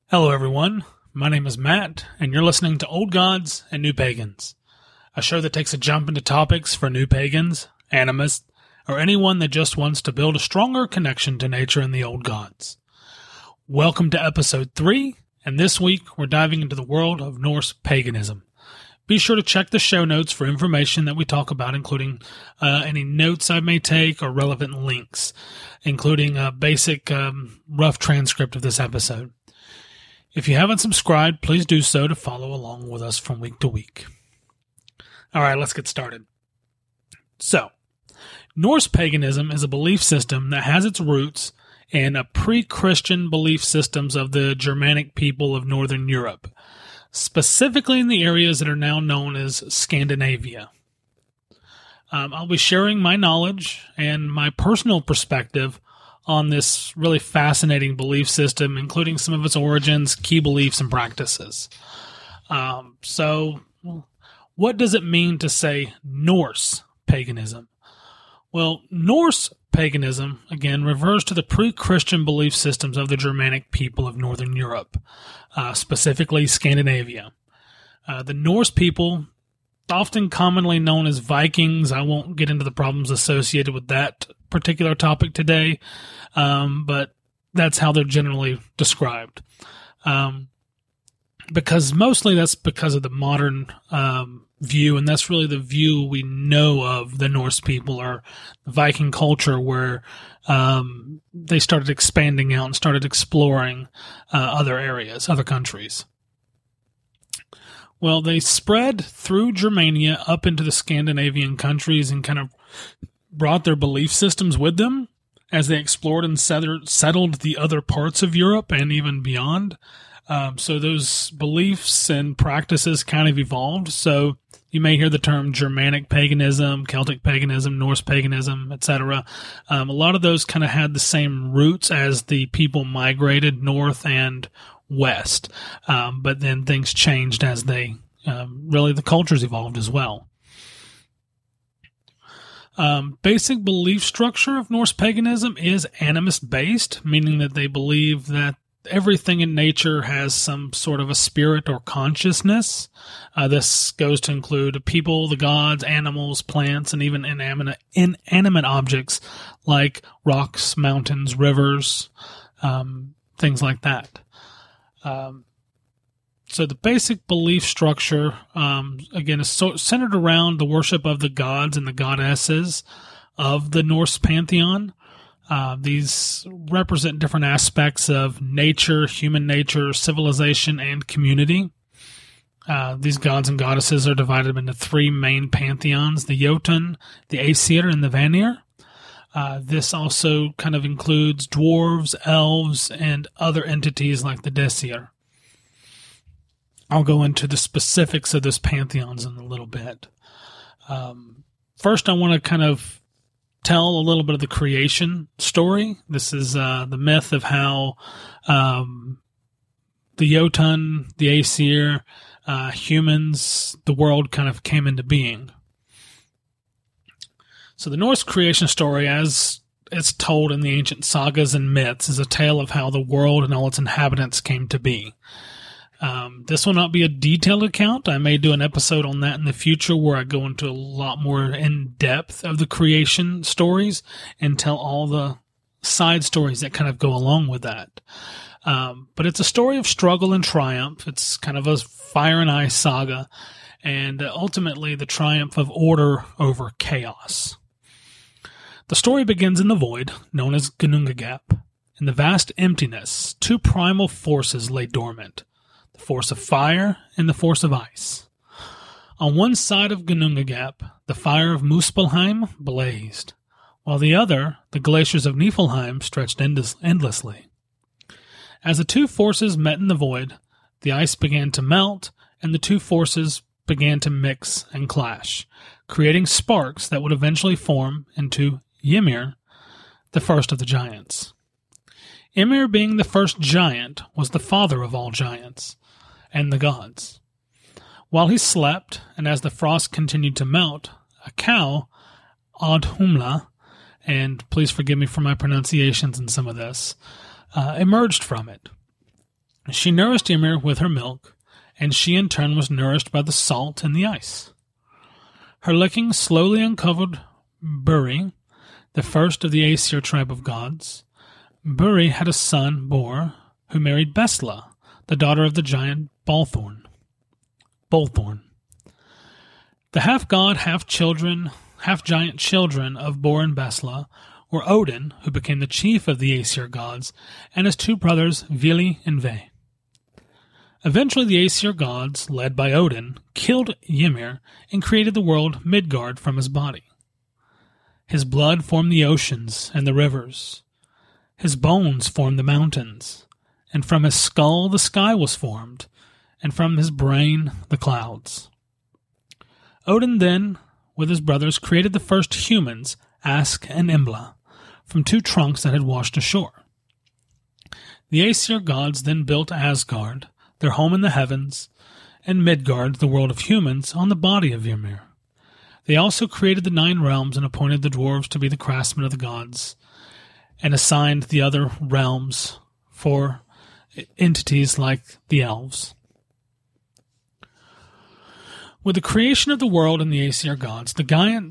Hello, everyone. My name is Matt, and you're listening to Old Gods and New Pagans, a show that takes a jump into topics for new pagans, animists, or anyone that just wants to build a stronger connection to nature and the old gods. Welcome to episode 3, and this week we're diving into the world of Norse paganism. Be sure to check the show notes for information that we talk about, including any notes I may take or relevant links, including a basic rough transcript of this episode. If you haven't subscribed, please do so to follow along with us from week to week. All right, let's get started. So, Norse paganism is a belief system that has its roots in a pre-Christian belief systems of the Germanic people of Northern Europe, specifically in the areas that are now known as Scandinavia. I'll be sharing my knowledge and my personal perspective on this really fascinating belief system, including some of its origins, key beliefs, and practices. So, what does it mean to say Norse paganism? Well, Norse paganism, again, refers to the pre-Christian belief systems of the Germanic people of Northern Europe, specifically Scandinavia. The Norse people, often commonly known as Vikings. I won't get into the problems associated with that particular topic today, but that's how they're generally described. Because mostly that's because of the modern view, and that's really the view we know of the Norse people or the Viking culture, where they started expanding out and started exploring other areas, other countries. Well, they spread through Germania up into the Scandinavian countries and kind of brought their belief systems with them as they explored and settled the other parts of Europe and even beyond. So those beliefs and practices kind of evolved. So you may hear the term Germanic paganism, Celtic paganism, Norse paganism, etc. A lot of those kind of had the same roots as the people migrated north and west, but then things changed as they really the cultures evolved as well. Basic belief structure of Norse paganism is animist based, meaning that they believe that everything in nature has some sort of a spirit or consciousness. This goes to include people, the gods, animals, plants, and even inanimate objects like rocks, mountains, rivers, things like that. So the basic belief structure, again, is centered around the worship of the gods and the goddesses of the Norse pantheon. These represent different aspects of nature, human nature, civilization, and community. These gods and goddesses are divided into 3 main pantheons: the Jotun, the Aesir, and the Vanir. This also kind of includes dwarves, elves, and other entities like the Disir. I'll go into the specifics of those pantheons in a little bit. First, I want to kind of tell a little bit of the creation story. This is the myth of how the Jotun, the Aesir, humans, the world kind of came into being. So the Norse creation story, as it's told in the ancient sagas and myths, is a tale of how the world and all its inhabitants came to be. This will not be a detailed account. I may do an episode on that in the future where I go into a lot more in depth of the creation stories and tell all the side stories that kind of go along with that. But it's a story of struggle and triumph. It's kind of a fire and ice saga, and ultimately the triumph of order over chaos. The story begins in the void, known as Ginnungagap. In the vast emptiness, 2 primal forces lay dormant: the force of fire and the force of ice. On one side of Ginnungagap, the fire of Muspelheim blazed, while the other, the glaciers of Niflheim, stretched endlessly. As the 2 forces met in the void, the ice began to melt, and the 2 forces began to mix and clash, creating sparks that would eventually form into Ymir, the first of the giants. Ymir, being the first giant, was the father of all giants and the gods. While he slept, and as the frost continued to melt, a cow, Audhumla, and please forgive me for my pronunciations in some of this, emerged from it. She nourished Ymir with her milk, and she in turn was nourished by the salt and the ice. Her licking slowly uncovered Buri, the first of the Aesir tribe of gods. Buri had a son, Bor, who married Bestla, the daughter of the giant Bolthorn. The half-god, half-giant children of Bor and Bestla were Odin, who became the chief of the Aesir gods, and his two brothers, Vili and Ve. Eventually the Aesir gods, led by Odin, killed Ymir and created the world Midgard from his body. His blood formed the oceans and the rivers. His bones formed the mountains, and from his skull the sky was formed, and from his brain the clouds. Odin then, with his brothers, created the first humans, Ask and Embla, from two trunks that had washed ashore. The Aesir gods then built Asgard, their home in the heavens, and Midgard, the world of humans, on the body of Ymir. They also created the 9 realms and appointed the dwarves to be the craftsmen of the gods, and assigned the other realms for entities like the elves. With the creation of the world and the Aesir gods, the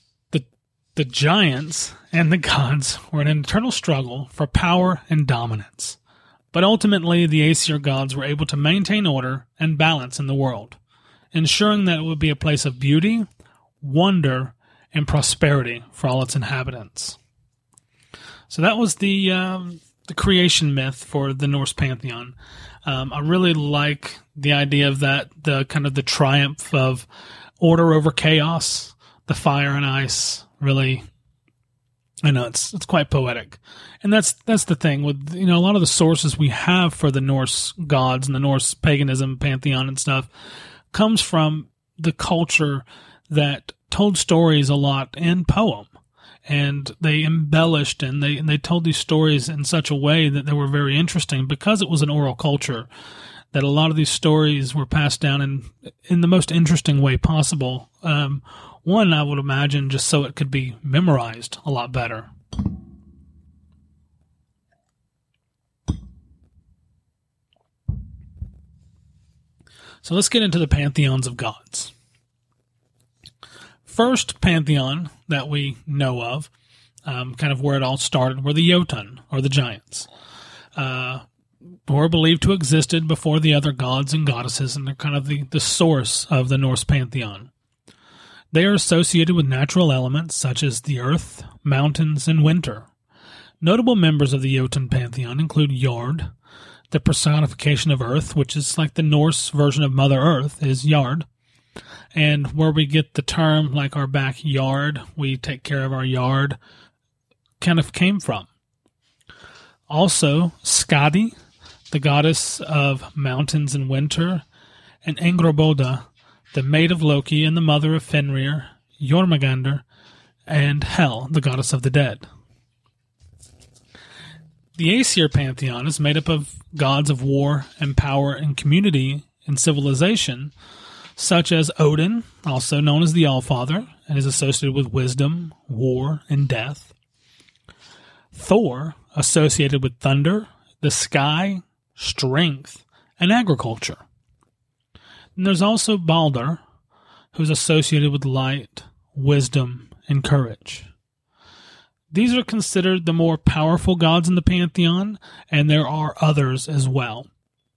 giants and the gods were in an eternal struggle for power and dominance. But ultimately, the Aesir gods were able to maintain order and balance in the world, ensuring that it would be a place of beauty, wonder, and prosperity for all its inhabitants. So that was the creation myth for the Norse pantheon. I really like the idea of that, the kind of the triumph of order over chaos, the fire and ice. Really, I know it's quite poetic, and that's the thing with a lot of the sources we have for the Norse gods and the Norse paganism pantheon and stuff comes from the culture that told stories a lot in poem, and they embellished and they told these stories in such a way that they were very interesting because it was an oral culture. That a lot of these stories were passed down in the most interesting way possible. One, I would imagine, just so it could be memorized a lot better. So let's get into the pantheons of gods. First pantheon that we know of, kind of where it all started, were the Jotun, or the giants. Who are believed to have existed before the other gods and goddesses, and they're kind of the source of the Norse pantheon. They are associated with natural elements such as the earth, mountains, and winter. Notable members of the Jotun pantheon include Jord, the personification of earth, which is like the Norse version of Mother Earth, is Jard. And where we get the term, like our backyard, we take care of our yard, kind of came from. Also, Skadi, the goddess of mountains and winter, and Angrboda, the maid of Loki and the mother of Fenrir, Jormungandr, and Hel, the goddess of the dead. The Aesir pantheon is made up of gods of war and power and community and civilization, such as Odin, also known as the Allfather, and is associated with wisdom, war, and death. Thor, associated with thunder, the sky, strength, and agriculture. And there's also Balder, who's associated with light, wisdom, and courage. These are considered the more powerful gods in the pantheon, and there are others as well.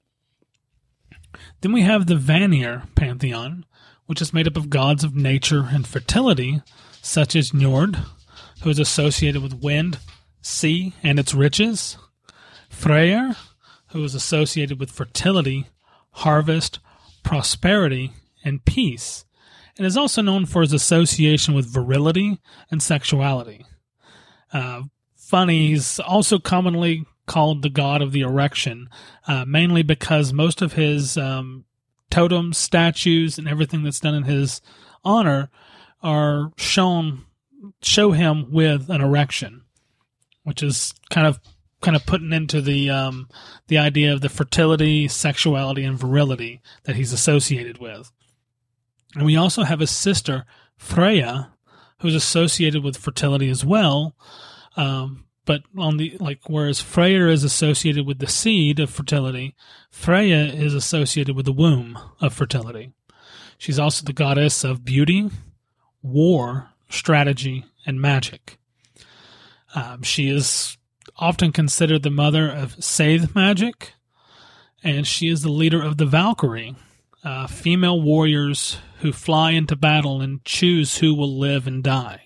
Then we have the Vanir pantheon, which is made up of gods of nature and fertility, such as Njord, who is associated with wind, sea, and its riches. Freyr, who is associated with fertility, harvest, prosperity, and peace, and is also known for his association with virility and sexuality. Funny, he's also commonly called the god of the erection, mainly because most of his totems, statues, and everything that's done in his honor are show him with an erection, which is kind of putting into the idea of the fertility, sexuality, and virility that he's associated with. And we also have his sister, Freya, who's associated with fertility as well, but but whereas Freyr is associated with the seed of fertility, Freya is associated with the womb of fertility. She's also the goddess of beauty, war, strategy, and magic. She is often considered the mother of Seidh magic, and she is the leader of the Valkyrie, female warriors who fly into battle and choose who will live and die.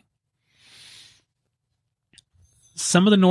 Some of the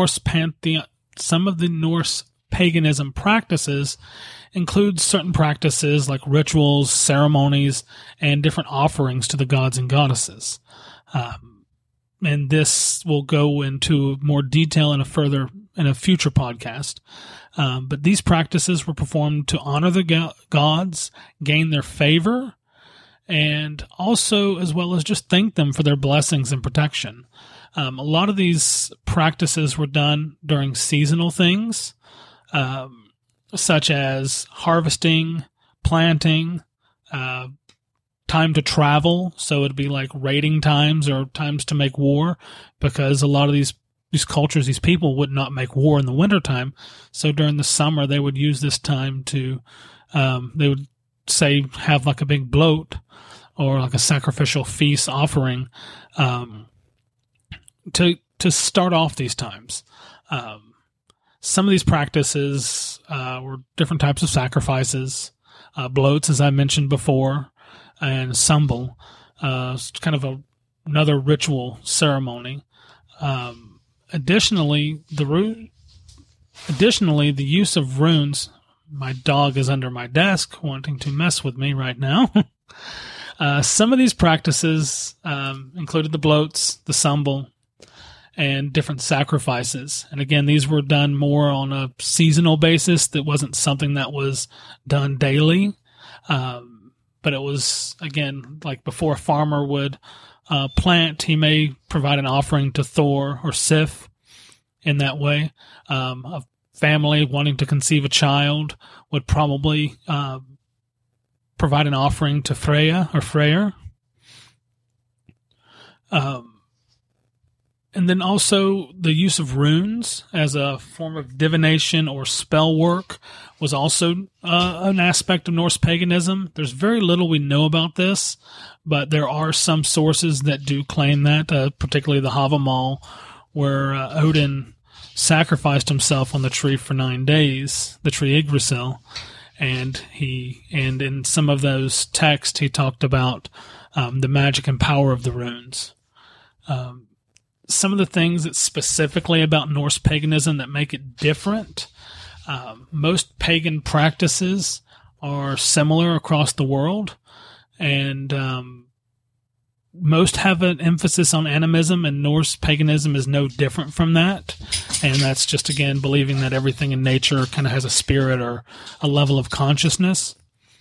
Norse paganism practices include certain practices like rituals, ceremonies, and different offerings to the gods and goddesses. And this will go into more detail in a future podcast. But these practices were performed to honor the gods, gain their favor, and also as well as just thank them for their blessings and protection. A lot of these practices were done during seasonal things, such as harvesting, planting, time to travel. So it'd be like raiding times or times to make war, because a lot of these cultures, these people would not make war in the wintertime. So during the summer, they would use this time to, they would say, have like a big bloat or like a sacrificial feast offering, to start off these times. Some of these practices were different types of sacrifices, bloats, as I mentioned before, and sumbel, kind of another ritual ceremony. Additionally, the use of runes. My dog is under my desk wanting to mess with me right now. Some of these practices included the bloats, the sumbel, and different sacrifices. And again, these were done more on a seasonal basis. That wasn't something that was done daily. But it was, again, like before a farmer would plant, he may provide an offering to Thor or Sif in that way. A family wanting to conceive a child would probably provide an offering to Freya or Freyr. And then also the use of runes as a form of divination or spell work was also an aspect of Norse paganism. There's very little we know about this, but there are some sources that do claim that, particularly the Havamal, where Odin sacrificed himself on the tree for 9 days, the tree Yggdrasil, and in some of those texts he talked about the magic and power of the runes. Some of the things that specifically about Norse paganism that make it different, most pagan practices are similar across the world, and most have an emphasis on animism, and Norse paganism is no different from that. And that's just, again, believing that everything in nature kind of has a spirit or a level of consciousness.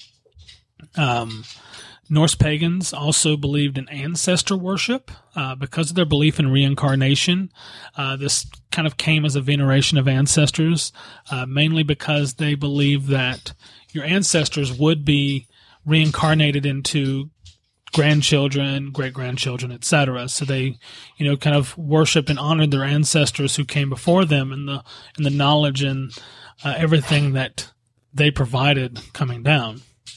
Norse pagans also believed in ancestor worship because of their belief in reincarnation. This kind of came as a veneration of ancestors, mainly because they believed that your ancestors would be reincarnated into grandchildren, great-grandchildren, etc. So they, kind of worshipped and honored their ancestors who came before them and the knowledge and everything that they provided coming down.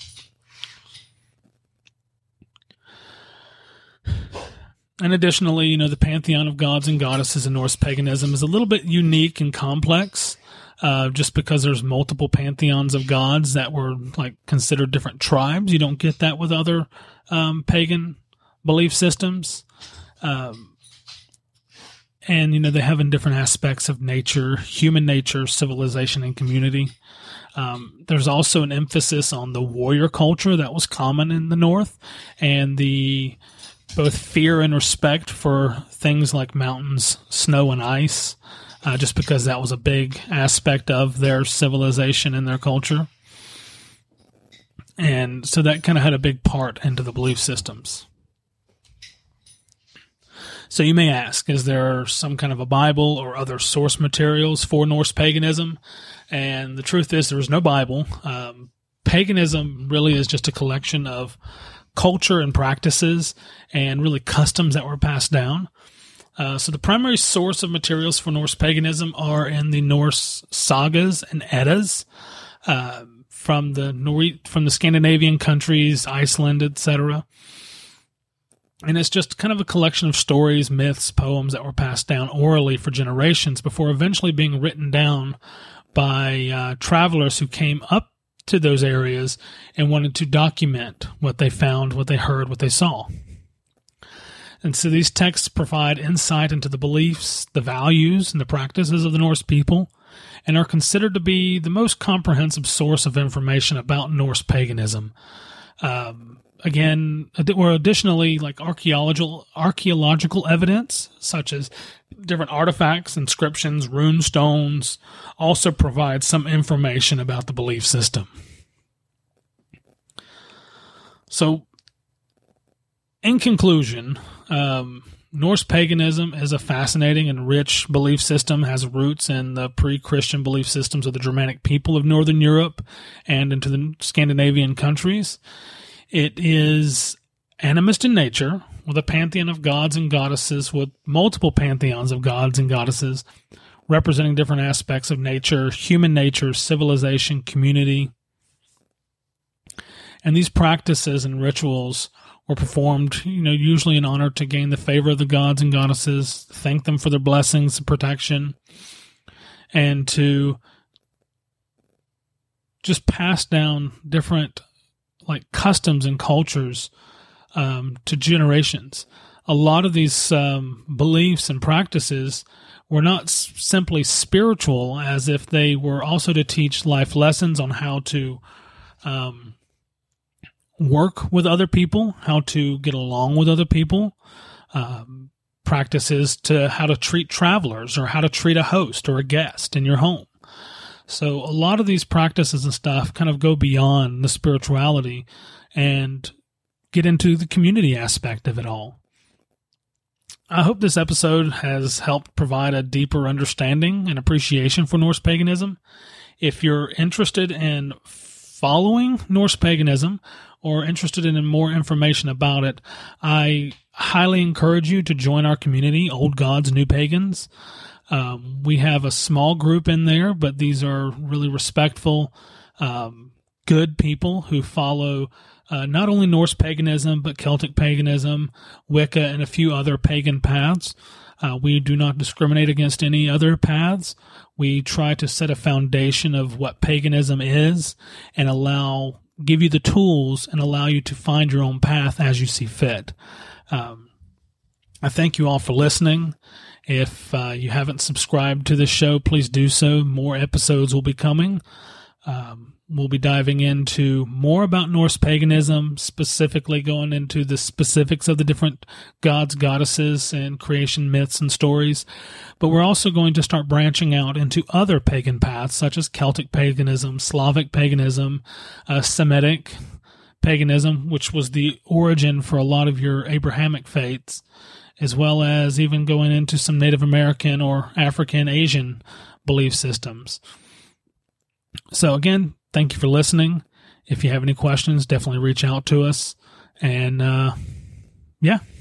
And additionally, the pantheon of gods and goddesses in Norse paganism is a little bit unique and complex, just because there's multiple pantheons of gods that were considered different tribes. You don't get that with other pagan belief systems. And, they have in different aspects of nature, human nature, civilization, and community. There's also an emphasis on the warrior culture that was common in the North, and the both fear and respect for things like mountains, snow, and ice, just because that was a big aspect of their civilization and their culture. And so that kind of had a big part into the belief systems. So you may ask, is there some kind of a Bible or other source materials for Norse paganism? And the truth is there is no Bible. Paganism really is just a collection of culture and practices and really customs that were passed down. So the primary source of materials for Norse paganism are in the Norse sagas and Eddas, from the Scandinavian countries, Iceland, etc. And it's just kind of a collection of stories, myths, poems that were passed down orally for generations before eventually being written down by travelers who came up to those areas and wanted to document what they found, what they heard, what they saw. And so these texts provide insight into the beliefs, the values, and the practices of the Norse people, and are considered to be the most comprehensive source of information about Norse paganism. Additionally, like archaeological evidence, such as different artifacts, inscriptions, rune stones, also provide some information about the belief system. So, in conclusion, Norse paganism is a fascinating and rich belief system, has roots in the pre-Christian belief systems of the Germanic people of Northern Europe and into the Scandinavian countries. It is animist in nature, with a pantheon of gods and goddesses, with multiple pantheons of gods and goddesses, representing different aspects of nature, human nature, civilization, community. And these practices and rituals were performed, usually in honor to gain the favor of the gods and goddesses, thank them for their blessings and protection, and to just pass down different customs and cultures to generations. A lot of these beliefs and practices were not simply spiritual, as if they were also to teach life lessons on how to work with other people, how to get along with other people, practices to how to treat travelers or how to treat a host or a guest in your home. So a lot of these practices and stuff kind of go beyond the spirituality and get into the community aspect of it all. I hope this episode has helped provide a deeper understanding and appreciation for Norse paganism. If you're interested in following Norse paganism or interested in more information about it, I highly encourage you to join our community, Old Gods, New Pagans. We have a small group in there, but these are really respectful, good people who follow not only Norse paganism, but Celtic paganism, Wicca, and a few other pagan paths. We do not discriminate against any other paths. We try to set a foundation of what paganism is and give you the tools and allow you to find your own path as you see fit. I thank you all for listening. If you haven't subscribed to this show, please do so. More episodes will be coming. We'll be diving into more about Norse paganism, specifically going into the specifics of the different gods, goddesses, and creation myths and stories. But we're also going to start branching out into other pagan paths, such as Celtic paganism, Slavic paganism, Semitic paganism, which was the origin for a lot of your Abrahamic faiths, as well as even going into some Native American or African Asian belief systems. So again, thank you for listening. If you have any questions, definitely reach out to us. And yeah.